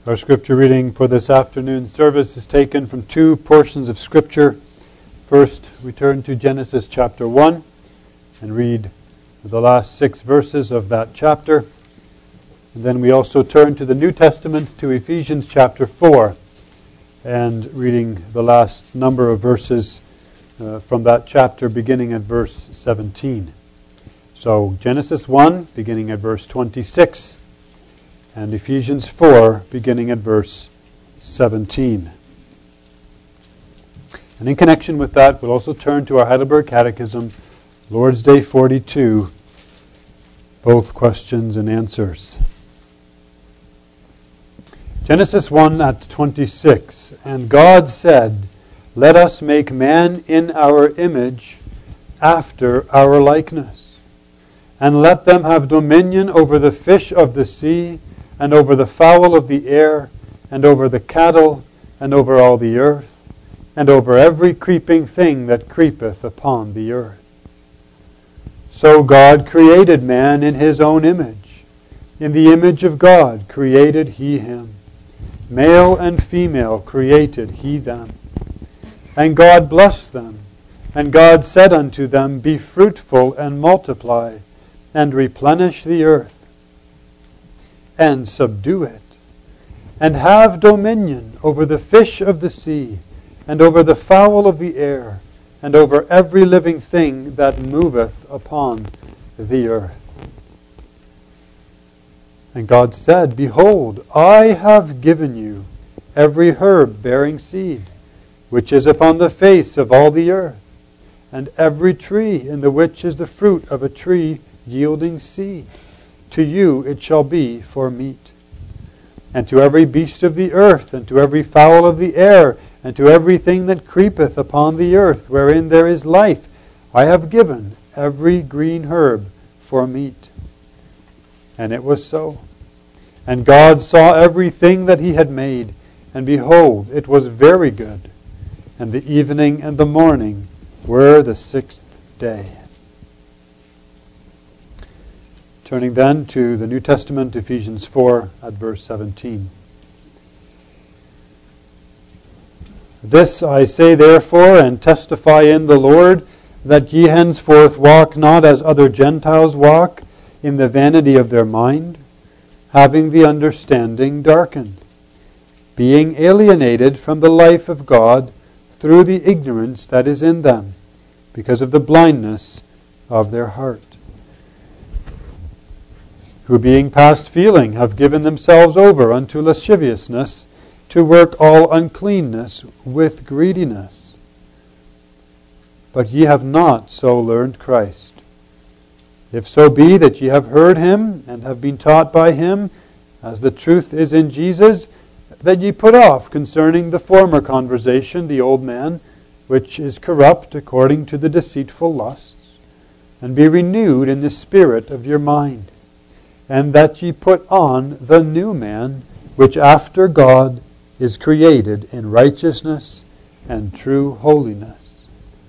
Our scripture reading for this afternoon service is taken from two portions of scripture. First, we turn to Genesis chapter 1 and read the last 6 verses of that chapter. And then we also turn to the New Testament, to Ephesians chapter 4, and reading the last number of verses from that chapter, beginning at verse 17. So Genesis 1, beginning at verse 26, and Ephesians 4, beginning at verse 17. And in connection with that, we'll also turn to our Heidelberg Catechism, Lord's Day 42, both questions and answers. Genesis 1 at 26. And God said, "Let us make man in our image, after our likeness, and let them have dominion over the fish of the sea, and over the fowl of the air, and over the cattle, and over all the earth, and over every creeping thing that creepeth upon the earth." So God created man in his own image. In the image of God created he him. Male and female created he them. And God blessed them. And God said unto them, "Be fruitful and multiply, and replenish the earth, and subdue it, and have dominion over the fish of the sea, and over the fowl of the air, and over every living thing that moveth upon the earth." And God said, "Behold, I have given you every herb bearing seed, which is upon the face of all the earth, and every tree in the which is the fruit of a tree yielding seed. To you it shall be for meat. And to every beast of the earth, and to every fowl of the air, and to everything that creepeth upon the earth, wherein there is life, I have given every green herb for meat." And it was so. And God saw everything that he had made, and behold, it was very good. And the evening and the morning were the 6th day. Turning then to the New Testament, Ephesians 4 at verse 17. "This I say therefore, and testify in the Lord, that ye henceforth walk not as other Gentiles walk, in the vanity of their mind, having the understanding darkened, being alienated from the life of God through the ignorance that is in them, because of the blindness of their heart. Who being past feeling have given themselves over unto lasciviousness, to work all uncleanness with greediness. But ye have not so learned Christ. If so be that ye have heard him, and have been taught by him, as the truth is in Jesus, that ye put off concerning the former conversation the old man, which is corrupt according to the deceitful lusts, and be renewed in the spirit of your mind, and that ye put on the new man, which after God is created in righteousness and true holiness.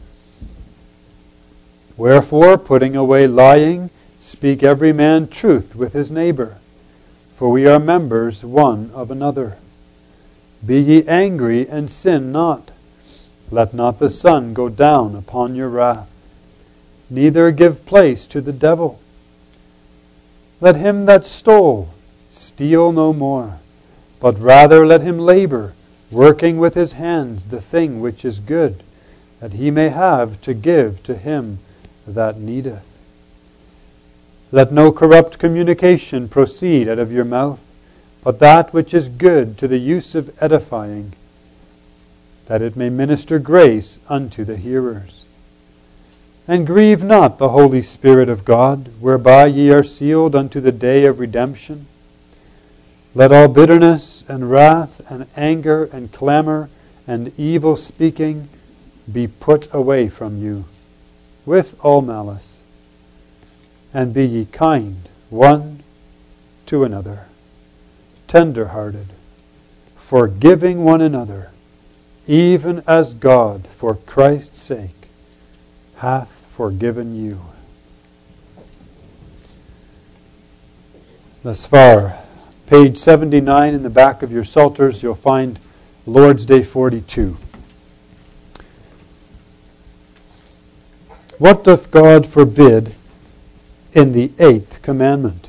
Wherefore, putting away lying, speak every man truth with his neighbor, for we are members one of another. Be ye angry, and sin not. Let not the sun go down upon your wrath. Neither give place to the devil. Let him that stole steal no more, but rather let him labor, working with his hands the thing which is good, that he may have to give to him that needeth. Let no corrupt communication proceed out of your mouth, but that which is good to the use of edifying, that it may minister grace unto the hearers. And grieve not the Holy Spirit of God, whereby ye are sealed unto the day of redemption. Let all bitterness and wrath and anger and clamor and evil speaking be put away from you, with all malice. And be ye kind one to another, tender-hearted, forgiving one another, even as God, for Christ's sake, hath forgiven you. Thus far, Page 79 in the back of your Psalters, you'll find Lord's Day 42. What doth God forbid in the 8th commandment?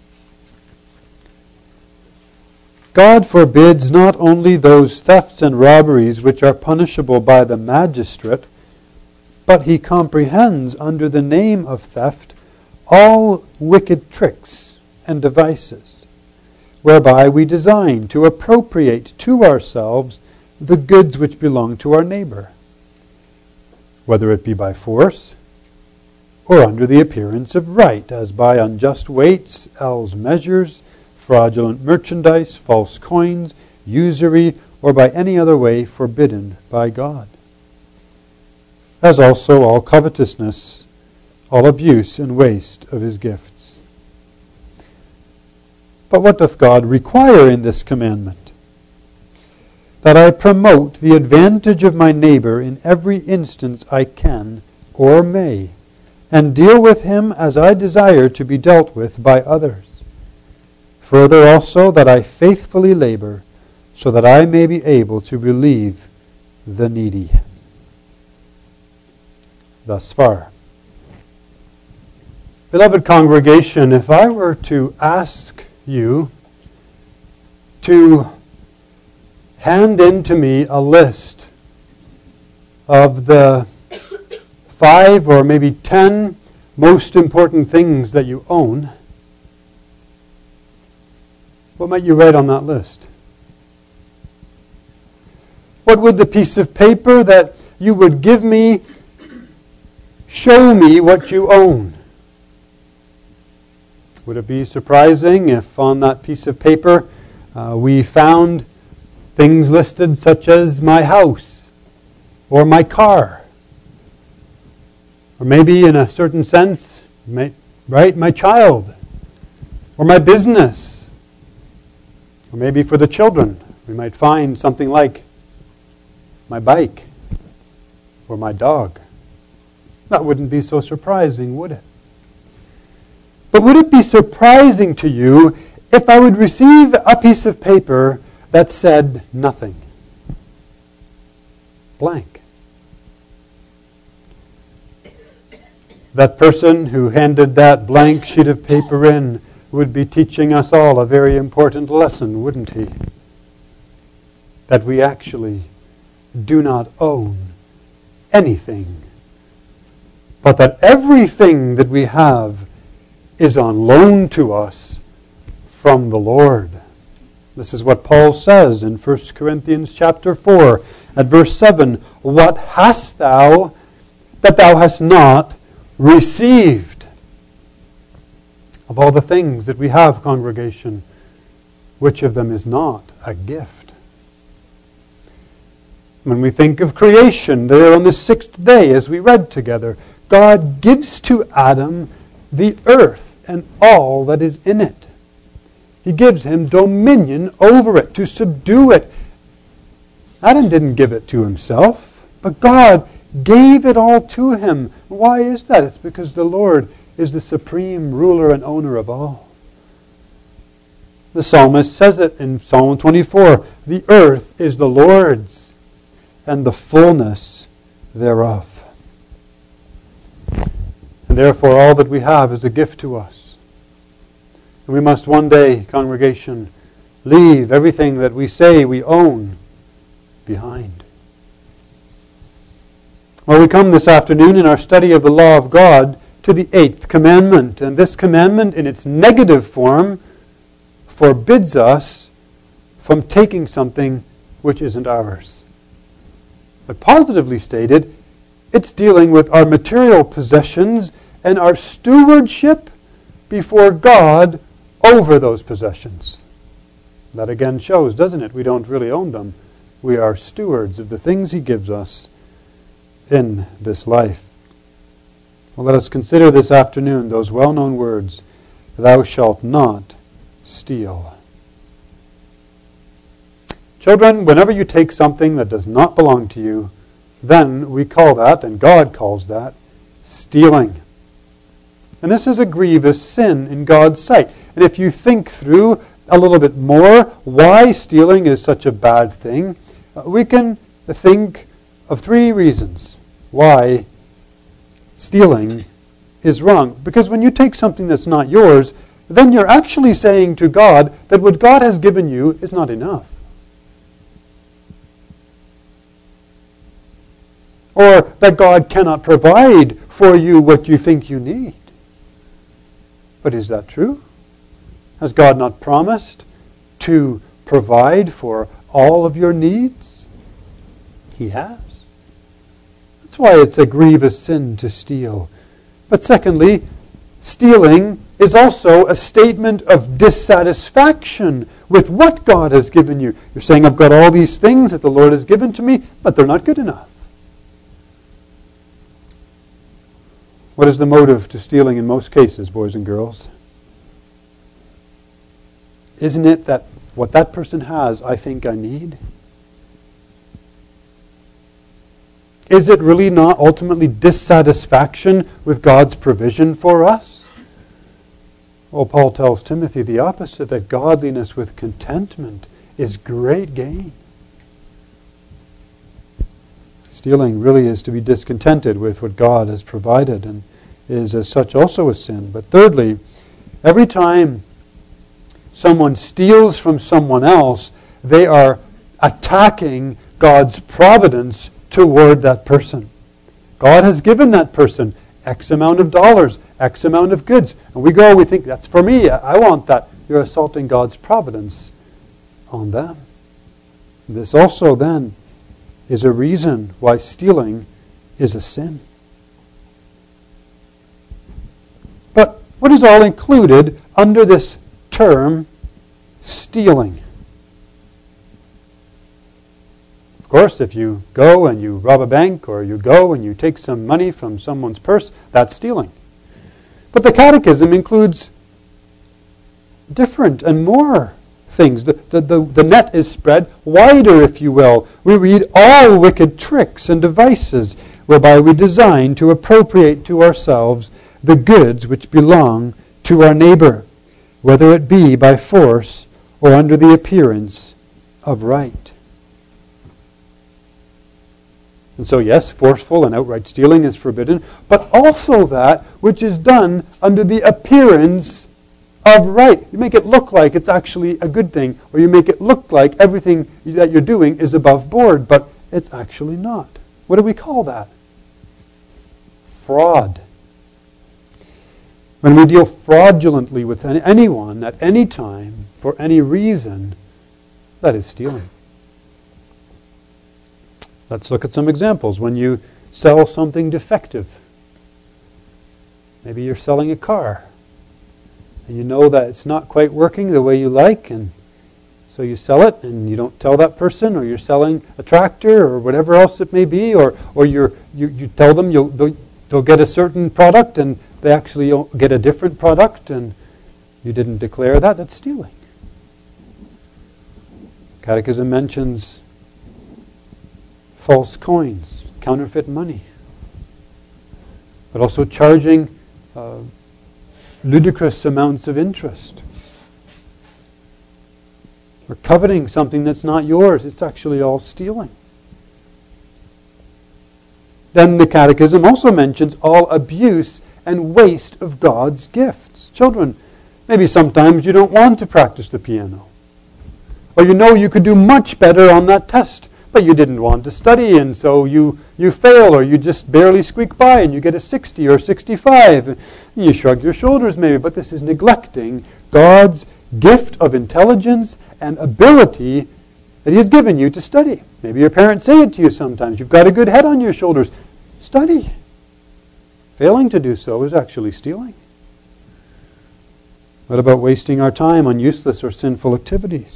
God forbids not only those thefts and robberies which are punishable by the magistrate, but he comprehends under the name of theft all wicked tricks and devices, whereby we design to appropriate to ourselves the goods which belong to our neighbor, whether it be by force or under the appearance of right, as by unjust weights, ells measures, fraudulent merchandise, false coins, usury, or by any other way forbidden by God. As also all covetousness, all abuse and waste of his gifts. But what doth God require in this commandment? That I promote the advantage of my neighbor in every instance I can or may, and deal with him as I desire to be dealt with by others. Further also, that I faithfully labor, so that I may be able to relieve the needy. Thus far. Beloved congregation, if I were to ask you to hand in to me a list of the 5 or maybe 10 most important things that you own, what might you write on that list? What would the piece of paper that you would give me show me what you own? Would it be surprising if on that piece of paper we found things listed such as my house or my car? Or maybe in a certain sense, my child or my business? Or maybe for the children, we might find something like my bike or my dog. That wouldn't be so surprising, would it? But would it be surprising to you if I would receive a piece of paper that said nothing? Blank. That person who handed that blank sheet of paper in would be teaching us all a very important lesson, wouldn't he? That we actually do not own anything, but that everything that we have is on loan to us from the Lord. This is what Paul says in 1 Corinthians chapter 4 at verse 7. What hast thou that thou hast not received? Of all the things that we have, congregation, which of them is not a gift? When we think of creation, there on the 6th day, as we read together, God gives to Adam the earth and all that is in it. He gives him dominion over it, to subdue it. Adam didn't give it to himself, but God gave it all to him. Why is that? It's because the Lord is the supreme ruler and owner of all. The psalmist says it in Psalm 24, the earth is the Lord's, and the fullness thereof. And therefore all that we have is a gift to us. And we must one day, congregation, leave everything that we say we own behind. Well, we come this afternoon in our study of the law of God to the 8th commandment. And this commandment, in its negative form, forbids us from taking something which isn't ours. But positively stated, it's dealing with our material possessions and our stewardship before God over those possessions. That again shows, doesn't it? We don't really own them. We are stewards of the things He gives us in this life. Well, let us consider this afternoon those well-known words, "Thou shalt not steal." Children, whenever you take something that does not belong to you, then we call that, and God calls that, stealing. And this is a grievous sin in God's sight. And if you think through a little bit more why stealing is such a bad thing, we can think of 3 reasons why stealing is wrong. Because when you take something that's not yours, then you're actually saying to God that what God has given you is not enough. Or that God cannot provide for you what you think you need. But is that true? Has God not promised to provide for all of your needs? He has. That's why it's a grievous sin to steal. But secondly, stealing is also a statement of dissatisfaction with what God has given you. You're saying, I've got all these things that the Lord has given to me, but they're not good enough. What is the motive to stealing in most cases, boys and girls? Isn't it that what that person has, I think I need? Is it really not ultimately dissatisfaction with God's provision for us? Well, Paul tells Timothy the opposite, that godliness with contentment is great gain. Stealing really is to be discontented with what God has provided, and is as such also a sin. But thirdly, every time someone steals from someone else, they are attacking God's providence toward that person. God has given that person X amount of dollars, X amount of goods. And we think, that's for me, I want that. You're assaulting God's providence on them. This also then is a reason why stealing is a sin. But what is all included under this term, stealing? Of course, if you go and you rob a bank, or you go and you take some money from someone's purse, that's stealing. But the Catechism includes different and more things. The net is spread wider, if you will. We read all wicked tricks and devices whereby we design to appropriate to ourselves the goods which belong to our neighbor, whether it be by force or under the appearance of right. And so yes, forceful and outright stealing is forbidden, but also that which is done under the appearance of right. You make it look like it's actually a good thing, or you make it look like everything that you're doing is above board, but it's actually not. What do we call that? Fraud. When we deal fraudulently with anyone at any time, for any reason, that is stealing. Let's look at some examples. When you sell something defective, maybe you're selling a car, and you know that it's not quite working the way you like, and so you sell it, and you don't tell that person, or you're selling a tractor, or whatever else it may be, or you tell them they'll get a certain product, and they actually get a different product, and you didn't declare that. That's stealing. Catechism mentions false coins, counterfeit money, but also charging ludicrous amounts of interest, or coveting something that's not yours. It's actually all stealing. Then the Catechism also mentions all abuse and waste of God's gifts. Children, maybe sometimes you don't want to practice the piano, or you know you could do much better on that test, but you didn't want to study, and so you fail, or you just barely squeak by, and you get a 60 or 65. And you shrug your shoulders maybe, but this is neglecting God's gift of intelligence and ability that He has given you to study. Maybe your parents say it to you sometimes. You've got a good head on your shoulders. Study. Failing to do so is actually stealing. What about wasting our time on useless or sinful activities?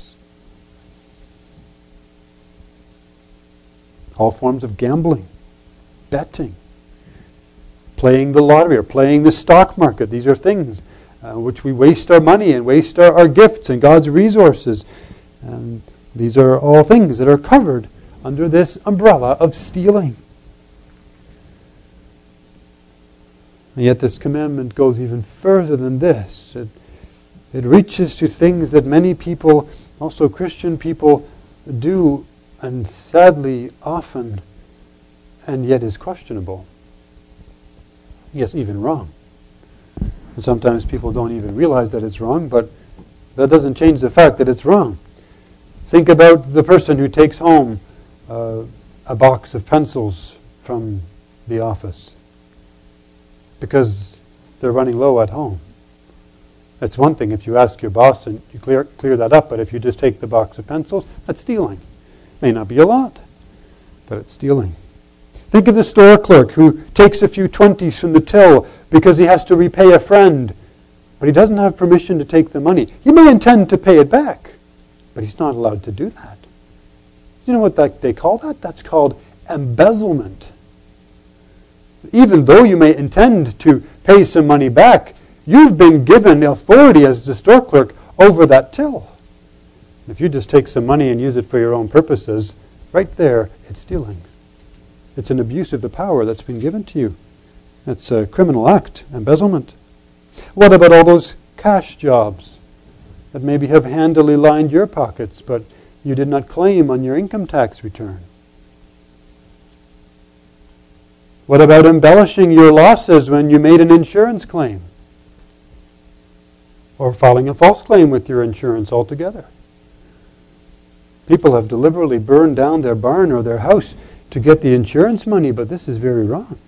All forms of gambling, betting, playing the lottery, or playing the stock market. These are things which we waste our money and waste our gifts and God's resources. And these are all things that are covered under this umbrella of stealing. And yet this commandment goes even further than this. It reaches to things that many people, also Christian people, do, and sadly often, and yet is questionable. Yes, even wrong. And sometimes people don't even realize that it's wrong, but that doesn't change the fact that it's wrong. Think about the person who takes home a box of pencils from the office because they're running low at home. It's one thing if you ask your boss and you clear that up, but if you just take the box of pencils, that's stealing. May not be a lot, but it's stealing. Think of the store clerk who takes a few 20s from the till because he has to repay a friend, but he doesn't have permission to take the money. He may intend to pay it back, but he's not allowed to do that. You know what they call that? That's called embezzlement. Even though you may intend to pay some money back, you've been given authority as the store clerk over that till. If you just take some money and use it for your own purposes, right there, it's stealing. It's an abuse of the power that's been given to you. It's a criminal act, embezzlement. What about all those cash jobs that maybe have handily lined your pockets, but you did not claim on your income tax return? What about embellishing your losses when you made an insurance claim? Or filing a false claim with your insurance altogether? People have deliberately burned down their barn or their house to get the insurance money, but this is very wrong.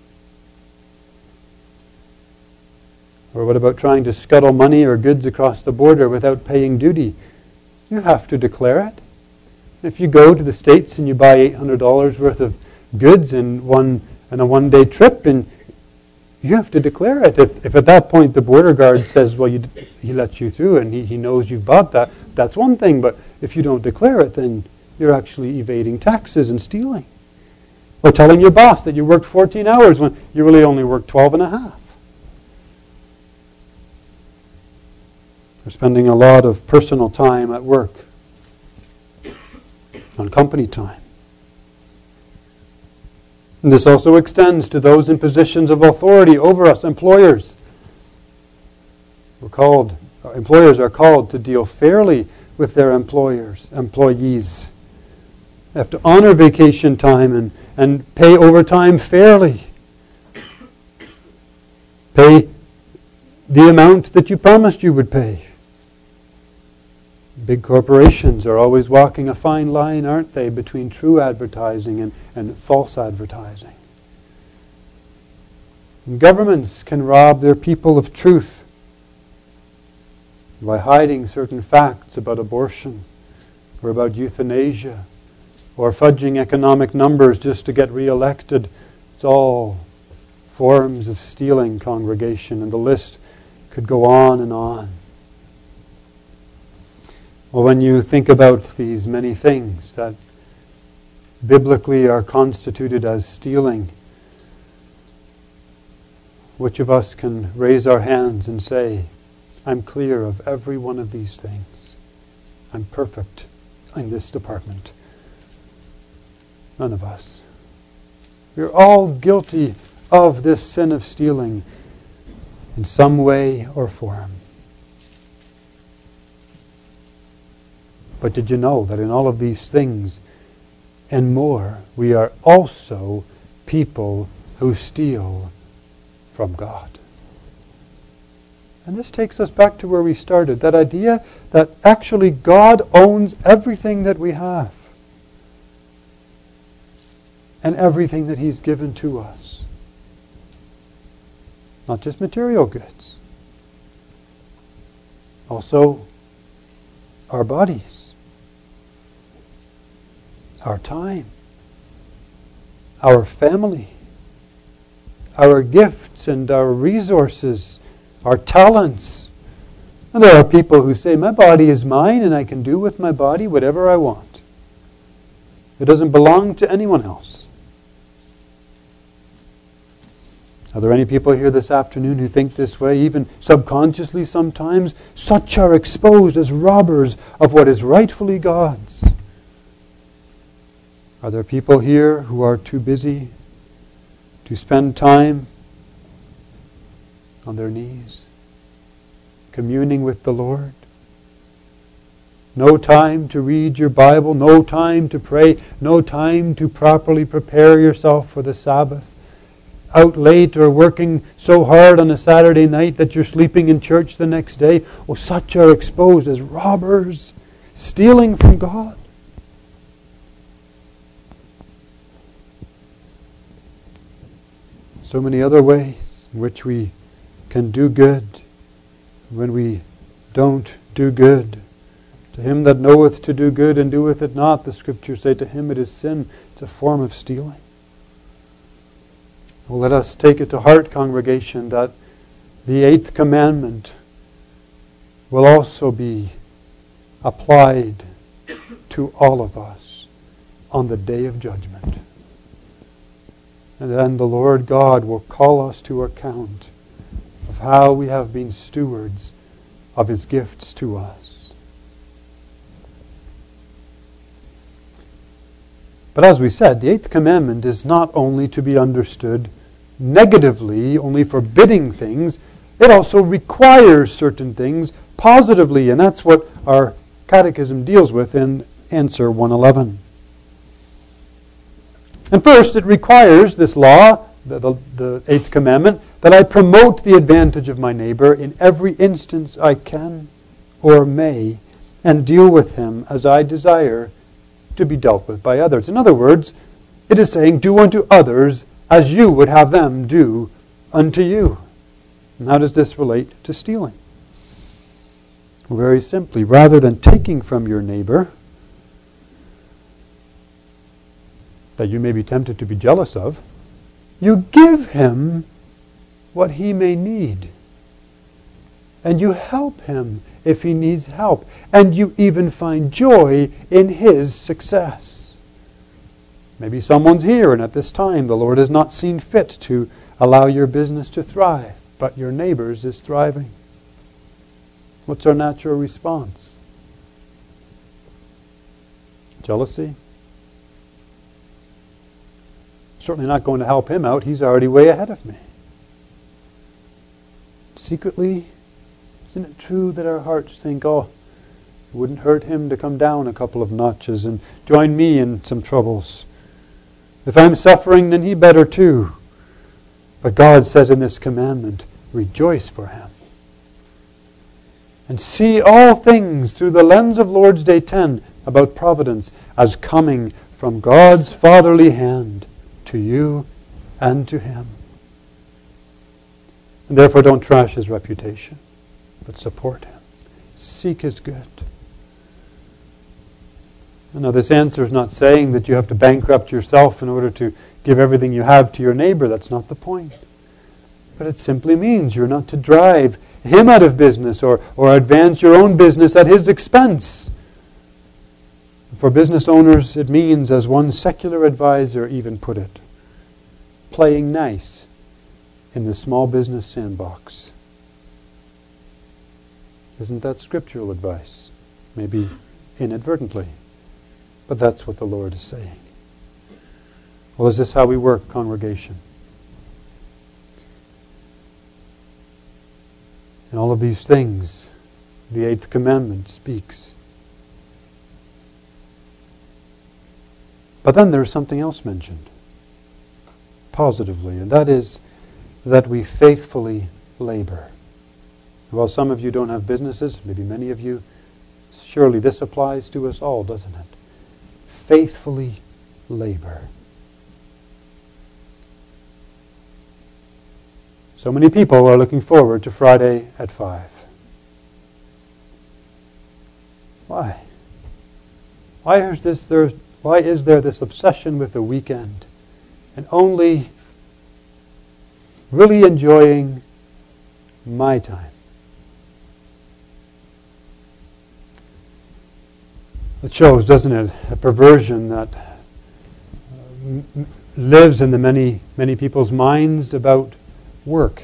Or what about trying to scuttle money or goods across the border without paying duty? You have to declare it. If you go to the States and you buy $800 worth of goods in a one-day trip, and you have to declare it. If at that point the border guard says, well, he lets you through and he knows you've bought that, that's one thing. But if you don't declare it, then you're actually evading taxes and stealing. Or telling your boss that you worked 14 hours when you really only worked 12 and a half. Or spending a lot of personal time at work, on company time. And this also extends to those in positions of authority over us, employers. Employers are called to deal fairly with their employees. They have to honor vacation time and pay overtime fairly. Pay the amount that you promised you would pay. Big corporations are always walking a fine line, aren't they, between true advertising and false advertising. And governments can rob their people of truth by hiding certain facts about abortion or about euthanasia or fudging economic numbers just to get re-elected. It's all forms of stealing, congregation, and the list could go on and on. Well, when you think about these many things that biblically are constituted as stealing, which of us can raise our hands and say, I'm clear of every one of these things. I'm perfect in this department. None of us. We're all guilty of this sin of stealing in some way or form. But did you know that in all of these things and more, we are also people who steal from God? And this takes us back to where we started, that idea that actually God owns everything that we have and everything that He's given to us. Not just material goods. Also, our bodies. Our time, our family, our gifts and our resources, our talents. And there are people who say, my body is mine and I can do with my body whatever I want. It doesn't belong to anyone else. Are there any people here this afternoon who think this way, even subconsciously sometimes? Such are exposed as robbers of what is rightfully God's. Are there people here who are too busy to spend time on their knees, communing with the Lord. No time to read your Bible, no time to pray, no time to properly prepare yourself for the Sabbath. Out late or working so hard on a Saturday night that you're sleeping in church the next day. Oh, such are exposed as robbers, stealing from God. So many other ways in which we can do good when we don't do good. To him that knoweth to do good and doeth it not, the Scriptures say, to him it is sin. It's a form of stealing. Well, let us take it to heart, congregation, that the 8th commandment will also be applied to all of us on the day of judgment. And then the Lord God will call us to account of how we have been stewards of His gifts to us. But as we said, the 8th commandment is not only to be understood negatively, only forbidding things. It also requires certain things positively, and that's what our catechism deals with in Answer 111. And first, it requires this law, the 8th commandment, that I promote the advantage of my neighbor in every instance I can or may, and deal with him as I desire to be dealt with by others. In other words, it is saying, do unto others as you would have them do unto you. And how does this relate to stealing? Well, very simply, rather than taking from your neighbor that you may be tempted to be jealous of, you give him what he may need. And you help him if he needs help. And you even find joy in his success. Maybe someone's here and at this time the Lord has not seen fit to allow your business to thrive, but your neighbor's is thriving. What's our natural response? Jealousy? Certainly not going to help him out. He's already way ahead of me. Secretly, isn't it true that our hearts think, oh, it wouldn't hurt him to come down a couple of notches and join me in some troubles. If I'm suffering, then he better too. But God says in this commandment, rejoice for him. And see all things through the lens of Lord's Day 10 about providence as coming from God's fatherly hand to you and to him. And therefore don't trash his reputation, but support him. Seek his good. Now, this answer is not saying that you have to bankrupt yourself in order to give everything you have to your neighbor. That's not the point. But it simply means you're not to drive him out of business or advance your own business at his expense. For business owners, it means, as one secular advisor even put it, playing nice in the small business sandbox. Isn't that scriptural advice? Maybe inadvertently. But that's what the Lord is saying. Well, is this how we work, congregation? And all of these things, the 8th commandment speaks. But then there's something else mentioned, positively, and that is that we faithfully labor. While some of you don't have businesses, maybe many of you, surely this applies to us all, doesn't it? Faithfully labor. So many people are looking forward to Friday at 5. Why? Why is there this obsession with the weekend and only really enjoying my time? It shows, doesn't it, a perversion that lives in the many people's minds about work.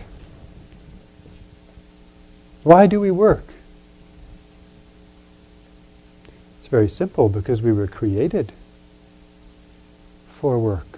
Why do we work? It's very simple, because we were created for work.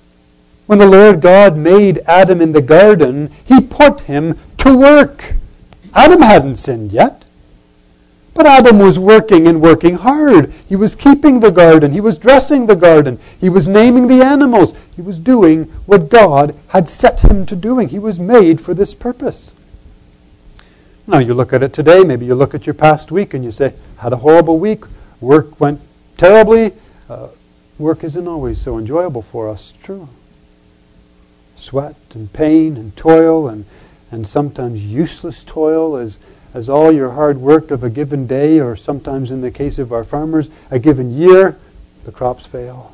When the Lord God made Adam in the garden, He put him to work. Adam hadn't sinned yet. But Adam was working and working hard. He was keeping the garden. He was dressing the garden. He was naming the animals. He was doing what God had set him to doing. He was made for this purpose. Now you look at it today, maybe you look at your past week and you say, had a horrible week, work went terribly. Work isn't always so enjoyable for us, true. Sweat and pain and toil and sometimes useless toil as all your hard work of a given day, or sometimes in the case of our farmers, a given year, the crops fail.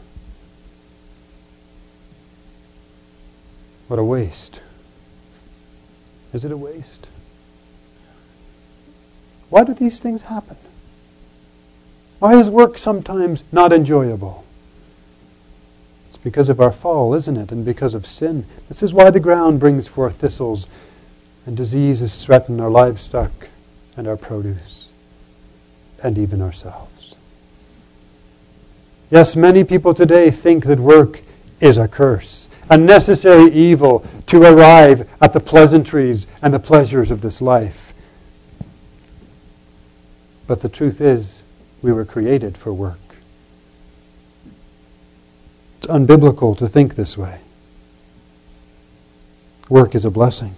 What a waste. Is it a waste? Why do these things happen? Why is work sometimes not enjoyable? It's because of our fall, isn't it? And because of sin. This is why the ground brings forth thistles and diseases threaten our livestock and our produce and even ourselves. Yes, many people today think that work is a curse, a necessary evil to arrive at the pleasantries and the pleasures of this life. But the truth is, we were created for work. It's unbiblical to think this way. Work is a blessing.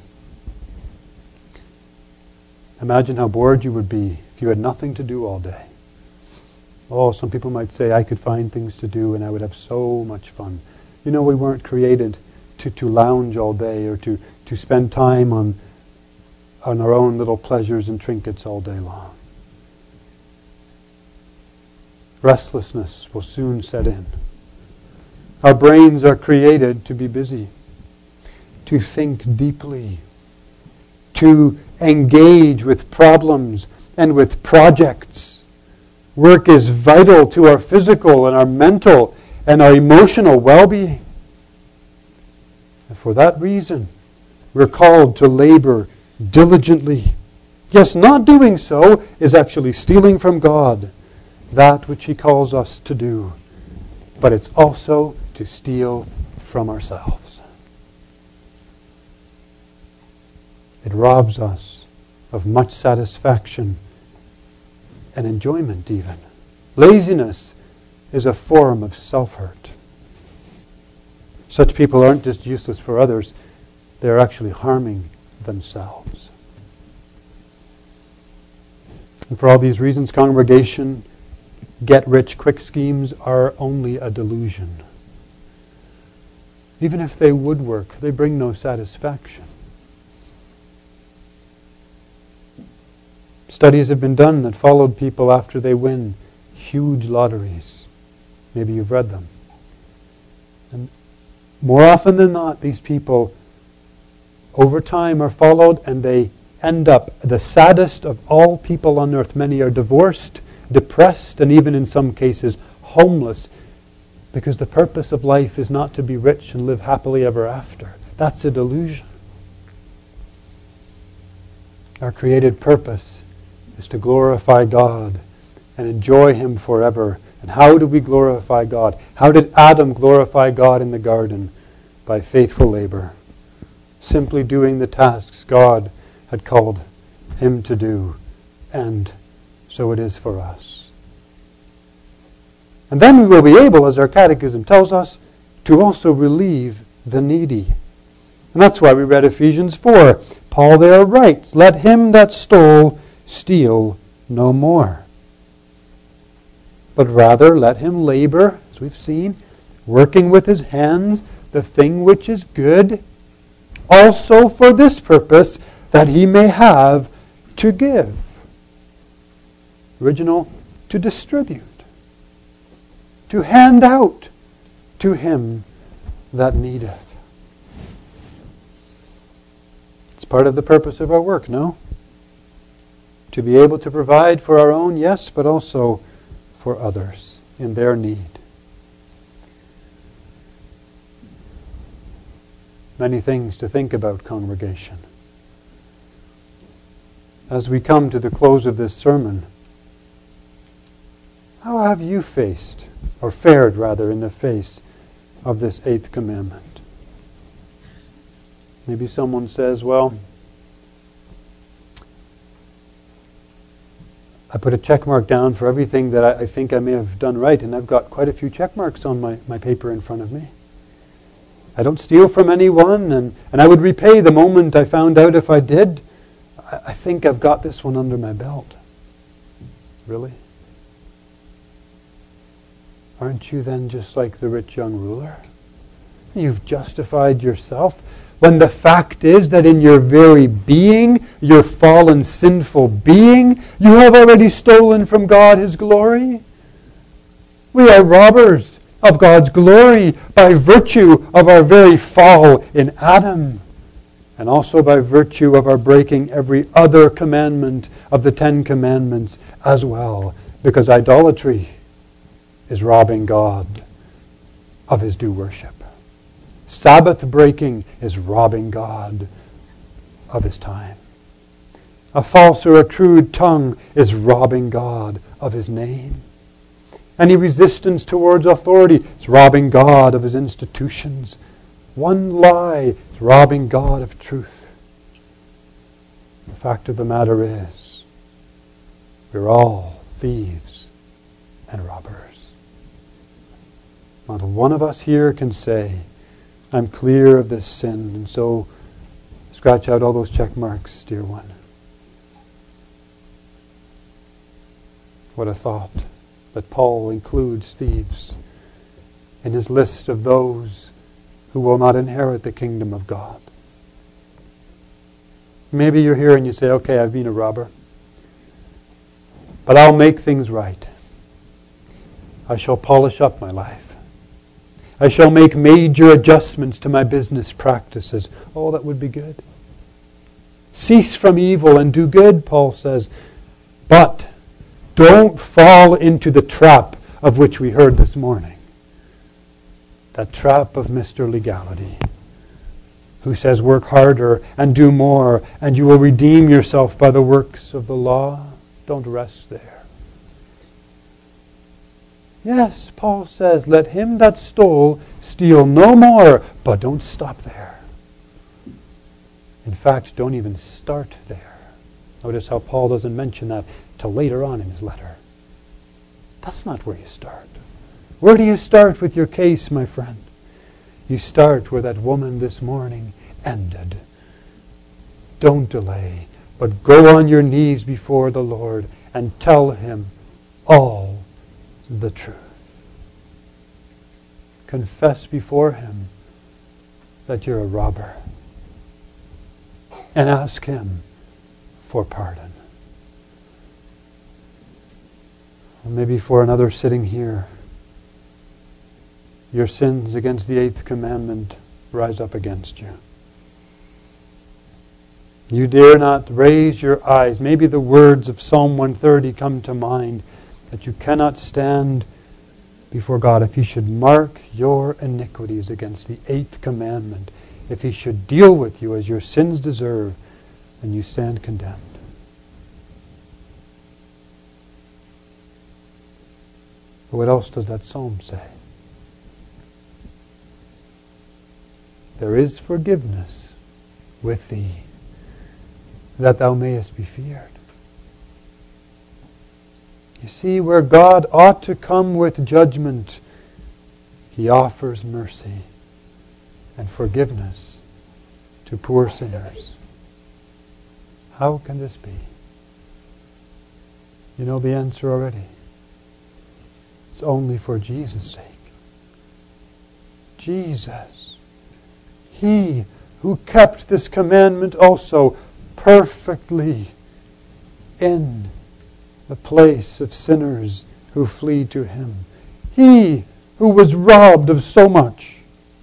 Imagine how bored you would be if you had nothing to do all day. Oh, some people might say, I could find things to do and I would have so much fun. You know, we weren't created to lounge all day or to spend time on our own little pleasures and trinkets all day long. Restlessness will soon set in. Our brains are created to be busy, to think deeply, to engage with problems and with projects. Work is vital to our physical and our mental and our emotional well-being. And for that reason, we're called to labor diligently. Yes, not doing so is actually stealing from God that which He calls us to do. But it's also to steal from ourselves. It robs us of much satisfaction and enjoyment even. Laziness is a form of self-hurt. Such people aren't just useless for others, they're actually harming themselves. And for all these reasons, congregation, get-rich-quick schemes are only a delusion. Even if they would work, they bring no satisfaction. Studies have been done that followed people after they win huge lotteries. Maybe you've read them. And more often than not, these people over time are followed and they end up the saddest of all people on earth. Many are divorced, depressed, and even in some cases homeless, because the purpose of life is not to be rich and live happily ever after. That's a delusion. Our created purpose is to glorify God and enjoy Him forever. And how do we glorify God? How did Adam glorify God in the garden? By faithful labor. Simply doing the tasks God had called him to do. And so it is for us. And then we will be able, as our catechism tells us, to also relieve the needy. And that's why we read Ephesians 4. Paul there writes, "Let him that stole steal no more, but rather let him labor," as we've seen, "working with his hands the thing which is good, also for this purpose, that he may have to give." Original, to distribute, to hand out to him that needeth. It's part of the purpose of our work, no? To be able to provide for our own, yes, but also for others in their need. Many things to think about, congregation. As we come to the close of this sermon, how have you faced, or fared rather, in the face of this 8th commandment? Maybe someone says, well, I put a check mark down for everything that I think I may have done right, and I've got quite a few check marks on my paper in front of me. I don't steal from anyone, and I would repay the moment I found out if I did. I think I've got this one under my belt. Really? Aren't you then just like the rich young ruler? You've justified yourself when the fact is that in your very being, your fallen, sinful being, you have already stolen from God His glory. We are robbers of God's glory by virtue of our very fall in Adam, and also by virtue of our breaking every other commandment of the 10 Commandments as well, because idolatry is robbing God of His due worship. Sabbath breaking is robbing God of His time. A false or a crude tongue is robbing God of His name. Any resistance towards authority is robbing God of His institutions. One lie is robbing God of truth. The fact of the matter is, we're all thieves and robbers. Not one of us here can say, I'm clear of this sin, and so scratch out all those check marks, dear one. What a thought that Paul includes thieves in his list of those who will not inherit the kingdom of God. Maybe you're here and you say, okay, I've been a robber, but I'll make things right. I shall polish up my life. I shall make major adjustments to my business practices. Oh, that would be good. Cease from evil and do good, Paul says. But don't fall into the trap of which we heard this morning. That trap of Mr. Legality, who says work harder and do more, and you will redeem yourself by the works of the law. Don't rest there. Yes, Paul says, let him that stole steal no more, but don't stop there. In fact, don't even start there. Notice how Paul doesn't mention that till later on in his letter. That's not where you start. Where do you start with your case, my friend? You start where that woman this morning ended. Don't delay, but go on your knees before the Lord and tell Him all the truth. Confess before Him that you're a robber and ask Him for pardon. Or maybe for another sitting here, your sins against the 8th commandment rise up against you. You dare not raise your eyes. Maybe the words of Psalm 130 come to mind, that you cannot stand before God if He should mark your iniquities against the 8th commandment. If He should deal with you as your sins deserve, then you stand condemned. But what else does that psalm say? There is forgiveness with thee, that thou mayest be feared. You see, where God ought to come with judgment, He offers mercy and forgiveness to poor sinners. How can this be? You know the answer already. It's only for Jesus' sake. Jesus, He who kept this commandment also perfectly in the place of sinners who flee to Him. He who was robbed of so much.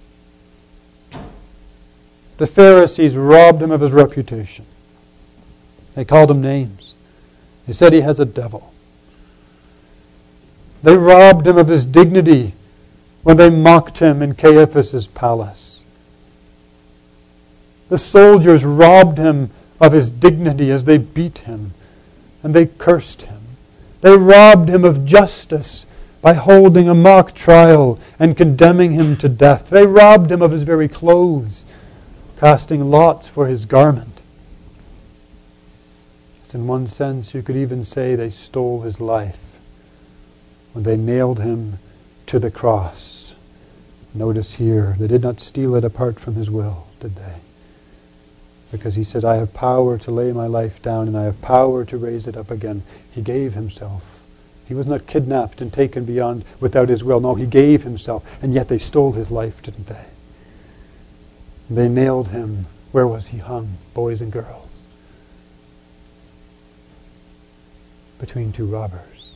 The Pharisees robbed Him of His reputation. They called Him names. They said He has a devil. They robbed Him of His dignity when they mocked Him in Caiaphas' palace. The soldiers robbed Him of His dignity as they beat Him and they cursed Him. They robbed Him of justice by holding a mock trial and condemning Him to death. They robbed Him of His very clothes, casting lots for His garment. in one sense, you could even say they stole his life when they nailed him to the cross. Notice here, they did not steal it apart from his will, did they? Because he said, I have power to lay my life down and I have power to raise it up again. He gave himself. He was not kidnapped and taken beyond without his will. No, he gave himself. And yet they stole his life, didn't they? They nailed him. Where was he hung, boys and girls? Between two robbers.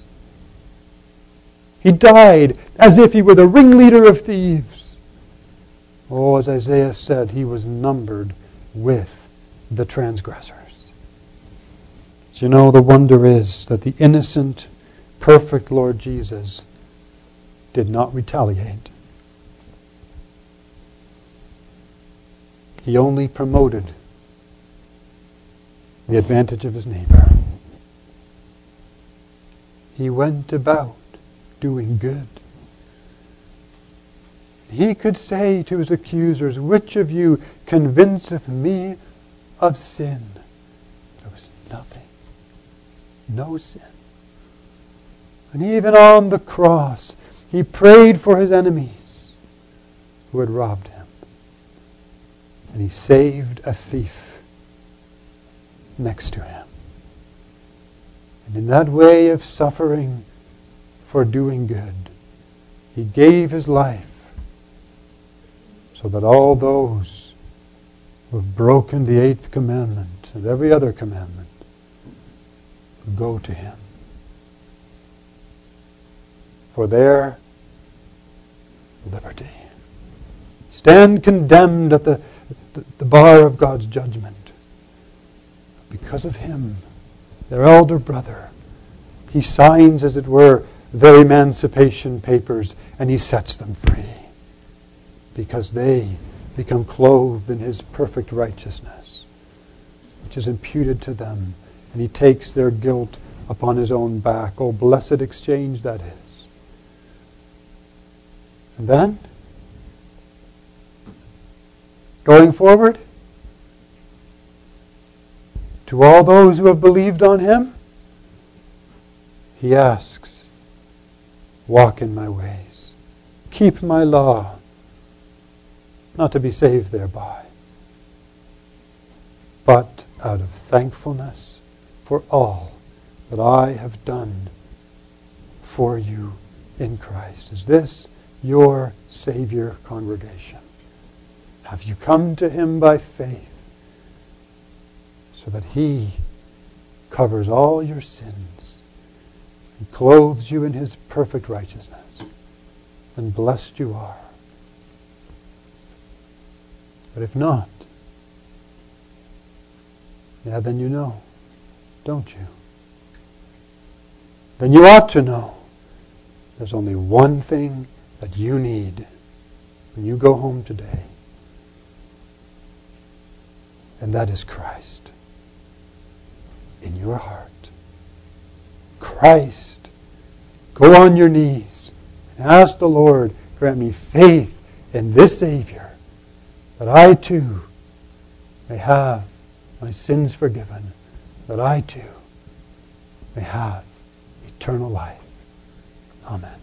He died as if he were the ringleader of thieves. Oh, as Isaiah said, he was numbered with the transgressors. So you know, the wonder is that the innocent, perfect Lord Jesus did not retaliate. He only promoted the advantage of his neighbor. He went about doing good. He could say to his accusers, which of you convinceth me of sin? There was nothing. No sin. And even on the cross, he prayed for his enemies who had robbed him. And he saved a thief next to him. And in that way of suffering for doing good, he gave his life so that all those who have broken the 8th commandment and every other commandment would go to him for their liberty. Stand condemned at the bar of God's judgment. Because of him, their elder brother, he signs, as it were, their emancipation papers, and he sets them free. Because they become clothed in his perfect righteousness, which is imputed to them, and he takes their guilt upon his own back. Oh, blessed exchange that is. And then, going forward, to all those who have believed on him, he asks, walk in my ways, keep my law, not to be saved thereby, but out of thankfulness for all that I have done for you in Christ. Is this your Savior, congregation? Have you come to him by faith so that he covers all your sins and clothes you in his perfect righteousness? And blessed you are. But if not, then you know, don't you? Then you ought to know there's only one thing that you need when you go home today. And that is Christ in your heart. Christ. Go on your knees and ask the Lord, grant me faith in this Savior, that I too may have my sins forgiven, that I too may have eternal life. Amen.